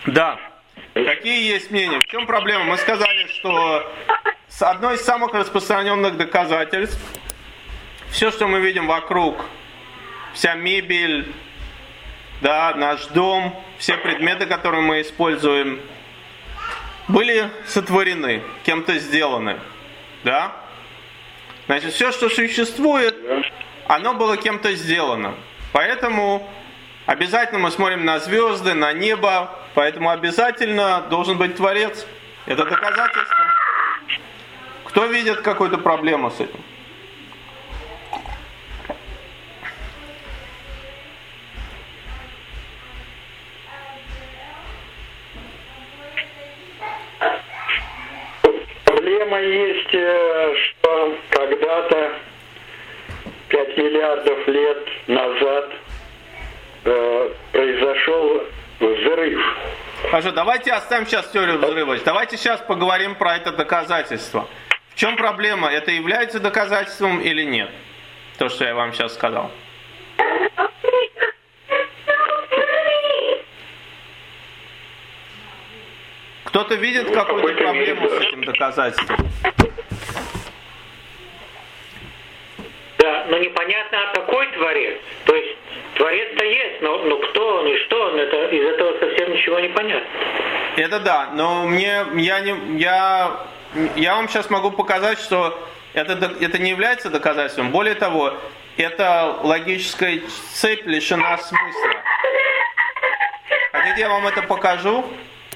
Да. Какие есть мнения? В чем проблема? Мы сказали, что одно из самых распространенных доказательств, все, что мы видим вокруг, вся мебель, да, наш дом, все предметы, которые мы используем, были сотворены, кем-то сделаны. Да? Значит, все, что существует, оно было кем-то сделано. Поэтому обязательно мы смотрим на звезды, на небо, поэтому обязательно должен быть Творец. Это доказательство. Кто видит какую-то проблему с этим? Проблема есть, что когда-то 5 миллиардов лет назад произошел взрыв. Хорошо, давайте оставим сейчас теорию взрыва. Давайте сейчас поговорим про это доказательство. В чем проблема? Это является доказательством или нет? То, что я вам сейчас сказал. Кто-то видит какую-то проблему с этим доказательством? Да, но непонятно, а какой Творец. То есть Творец-то есть, но кто он и что он, это, из этого совсем ничего не понятно. Это да, но я вам сейчас могу показать, что это не является доказательством. Более того, эта логическая цепь лишена смысла. Хотите, я вам это покажу?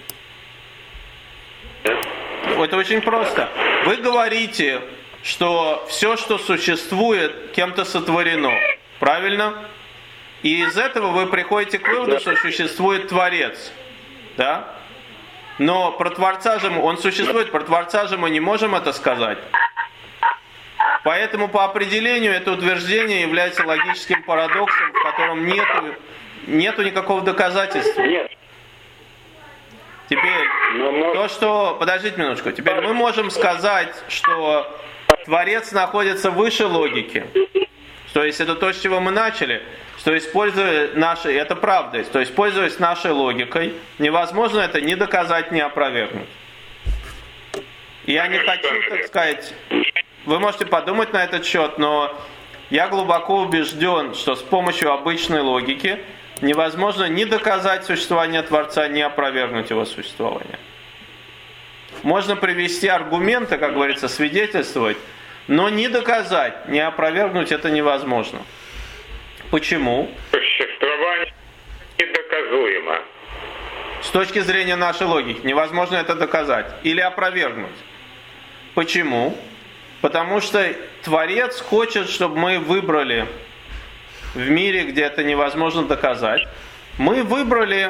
Это очень просто. Вы говорите, что все, что существует, кем-то сотворено. Правильно? И из этого вы приходите к выводу, что существует Творец. Да? Но про Творца же он существует, про Творца же мы не можем это сказать. Поэтому по определению это утверждение является логическим парадоксом, в котором нету никакого доказательства. Нет. Теперь, то, что... Подождите минуточку. Теперь мы можем сказать, что Творец находится выше логики. То есть это то, с чего мы начали. Что используя наши... Это правда. То есть, пользуясь нашей логикой, невозможно это ни доказать, ни опровергнуть. Я не хочу, так сказать... Вы можете подумать на этот счет, но я глубоко убежден, что с помощью обычной логики невозможно ни доказать существование Творца, ни опровергнуть его существование. Можно привести аргументы, как говорится, свидетельствовать, но ни доказать, ни опровергнуть это невозможно. Почему? Существование недоказуемо. С точки зрения нашей логики невозможно это доказать или опровергнуть. Почему? Потому что Творец хочет, чтобы мы выбрали в мире, где это невозможно доказать, мы выбрали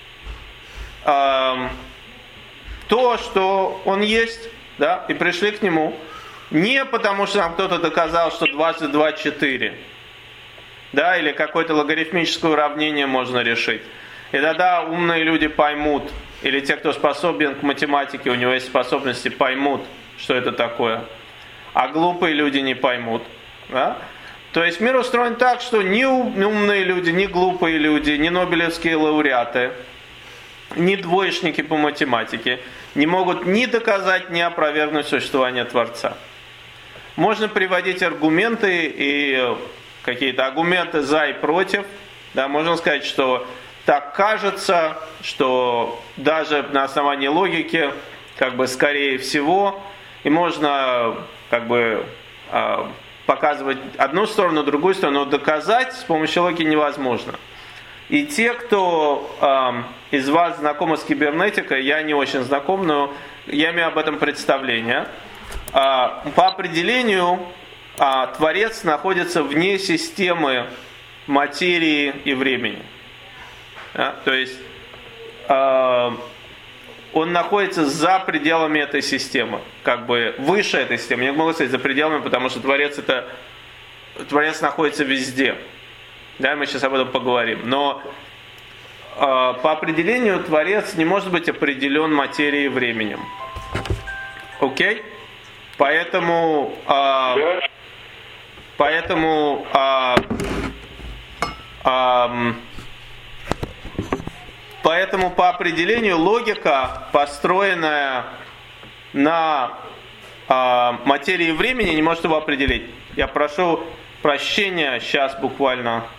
то, что Он есть, да, и пришли к Нему. Не потому, что нам кто-то доказал, что 22 – 4, да, или какое-то логарифмическое уравнение можно решить. И тогда умные люди поймут, или те, кто способен к математике, у него есть способности, поймут, что это такое. А глупые люди не поймут. Да? То есть мир устроен так, что ни умные люди, ни глупые люди, ни нобелевские лауреаты, ни двоечники по математике не могут ни доказать, ни опровергнуть существование Творца. Можно приводить аргументы и какие-то аргументы за и против. Да, можно сказать, что так кажется, что даже на основании логики, как бы скорее всего, и можно как бы показывать одну сторону, другую сторону, но доказать с помощью логики невозможно. И те, кто из вас знакомы с кибернетикой, я не очень знаком, но я имею об этом представление. По определению Творец находится вне системы материи и времени. Да? То есть он находится за пределами этой системы, как бы выше этой системы. Я не могу сказать за пределами, потому что Творец находится везде. Да, мы сейчас об этом поговорим. Но по определению Творец не может быть определен материей и временем. Окей? Поэтому Поэтому по определению логика, построенная на материи времени, не может его определить. Я прошу прощения, сейчас буквально